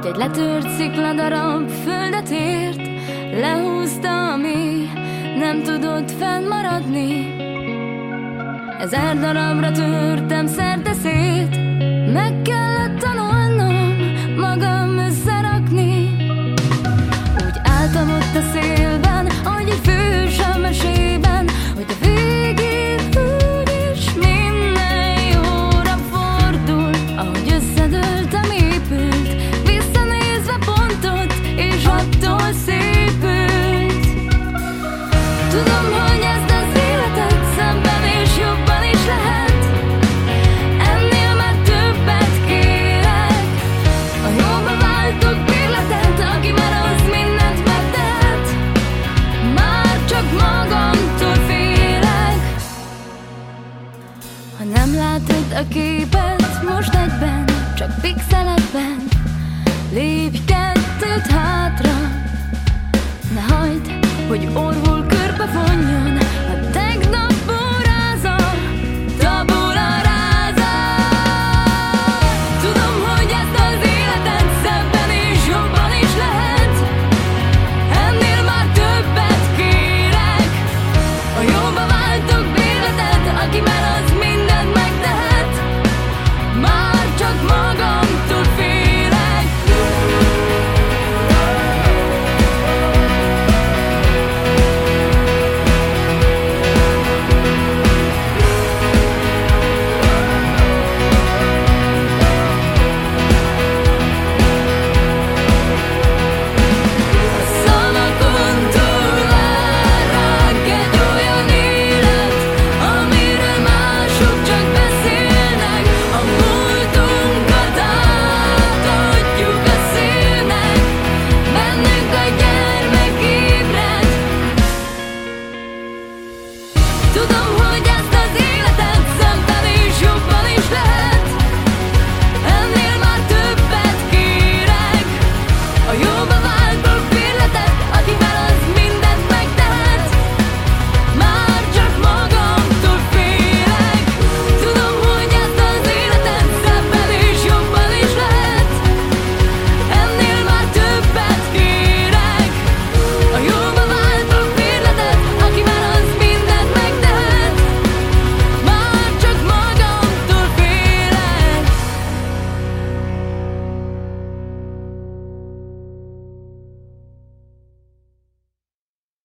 hogy egy letört szikladarab földet ért, lehúzta, ami nem tudott fennmaradni. 1000 darabra törtem szerte szét, meg kellett tanulnom magam összerakni. Úgy álltam ott a szélben, ahogy egy fős a mesében, hogy a végén úgyis minden jóra fordul. Ahogy összedőltem, épült, visszanézve pontot, és attól szépült. Tudom, hogy ez az életed, szemben és jobban is lehet. Ennél már többet kérek. A jóba váltok bérletet, aki már az mindent megtehet. Már csak magamtól félek. Ha nem látod a képet,